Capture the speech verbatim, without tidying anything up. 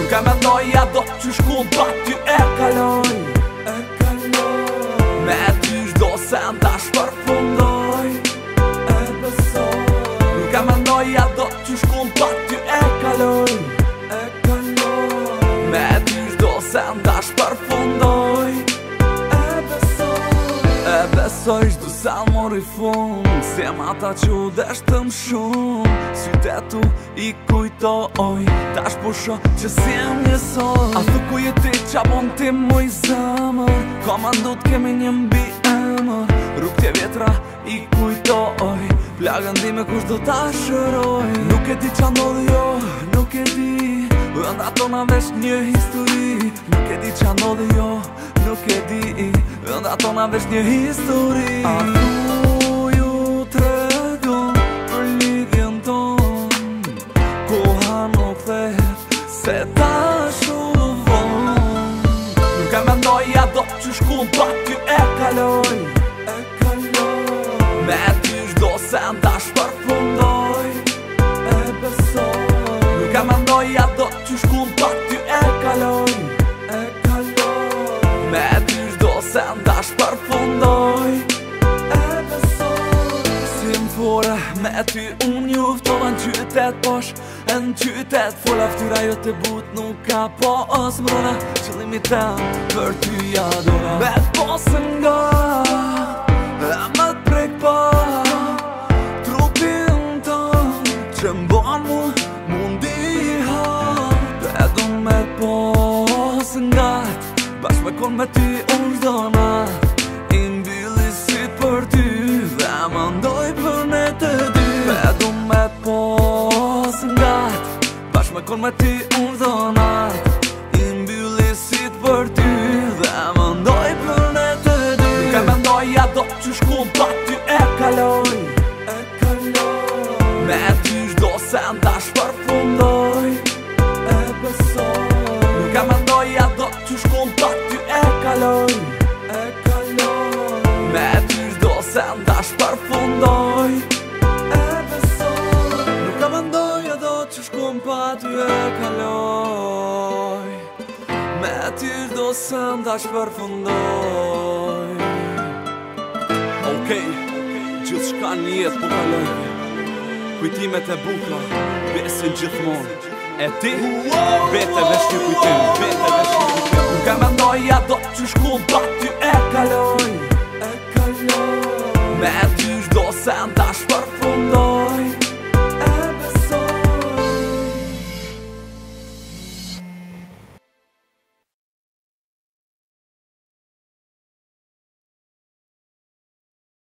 Nuk e mendoja do që shku bat ty e kaloj E kaloj Me ty shdo sen tash përfundoj E besoj Nuk e mendoja do që shku bat ty e kaloj E kaloj Me ty shdo sen tash përfundoj E besoj E besoj shdo sen mori fund Se ma ta që u deshtëm shumë Qytetu i kujtoj Tash pusho që si e njësoj A thu ku jeti qa bon ti muj zëmër Komandut kemi një mbi emër Rrug tje vjetra i kujtoj Plagën di me kush do ta shëroj Nuk e di qa ndodhi jo, nuk e di Ënda tona vesh një histori Nuk e di qa ndodhi jo, nuk e di Ënda tona vesh një histori A thu ju tregon për ligjen ton Koha nuk thet se ta shumë von Nuk e mendoja do që shku bat ty e kaloj E kaloj Me ty shdo sen tash përfundoj E besoj Nuk e mendoja do që shku bat ty e kaloj E kaloj Me ty shdo sen tash përfundoj E besoj Si më fore me ty unë juftova në qytet posh E në qytet fola ftyra jo të but nuk ka po os mrona Qëllimi tem për ty jadora Me posën nga E më të prek pa Trupin tën që mbon mu mundi hat E du me posën nga Bashk me kon me ty unë shdo nat I mbili si për ty Dhe më ndoj për ne të dy E du me posën nga Bashk me kon me ty unë shdo nat I mbili si për ty Dhe më ndoj për ne të dy Nuk e mendoja do që shku bat ty e kaloj E kaloj Me ty shdo sen tash përfundoj E besoj Nuk e mendoja do që shku bat ty e kaloj E kaloj Me ty shdo sen tash përfundoj E besoj Nuk e mendoja do që shku bat ty e kaloj Me ty shdo sen tash përfundoj Okej, gjithë shka një jetë po kaloj Kujtimet e bukla, besin gjithmon E ti, bete vesh një kujtim Bete vesh një kujtim Nuk e mendoja do që shku bat ty e kaloj E kaloj Me ty shdo sen tash